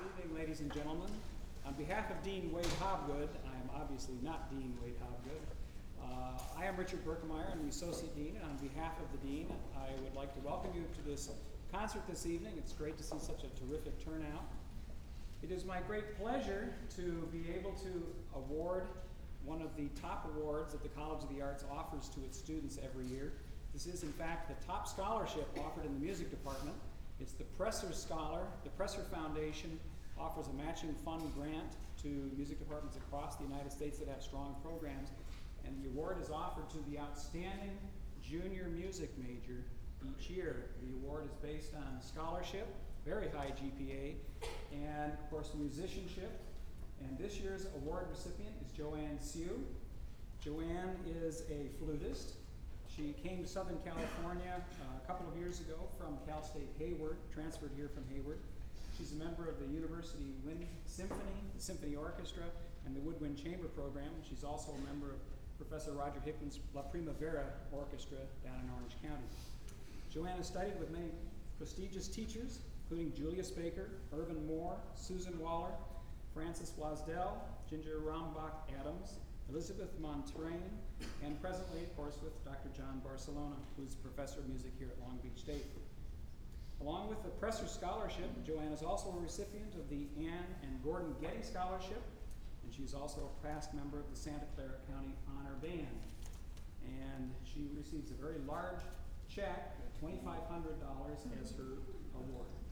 Good evening, ladies and gentlemen. On behalf of Dean Wade Hobgood, I am obviously not Dean Wade Hobgood. I am Richard Berkemeyer, I'm the Associate Dean, and on behalf of the Dean, I would like to welcome you to this concert this evening. It's great to see such a terrific turnout. It is my great pleasure to be able to award one of the top awards that the College of the Arts offers to its students every year. This is, in fact, the top scholarship offered in the music department. It's the Presser Scholar. The Presser Foundation offers a matching fund grant to music departments across the United States that have strong programs, and the award is offered to the outstanding junior music major each year. The award is based on scholarship, very high GPA, and of course musicianship. And this year's award recipient is Joanne Sue. Joanne is a flutist. She came to Southern California a couple of years ago from Cal State Hayward, transferred here from Hayward. She's a member of the University Wind Symphony, the Symphony Orchestra, and the Woodwind Chamber Program. She's also a member of Professor Roger Hickman's La Primavera Orchestra down in Orange County. Joanne has studied with many prestigious teachers, including Julius Baker, Irvin Moore, Susan Waller, Francis Blasdell, Ginger Rambach Adams, Elizabeth Montrain, and presently, of course, with Dr. John Barcelona, who's a professor of music here at Long Beach State. Along with the Presser Scholarship, Joanne is also a recipient of the Anne and Gordon Getty Scholarship, and she's also a past member of the Santa Clara County Honor Band. And she receives a very large check, $2,500, as her award.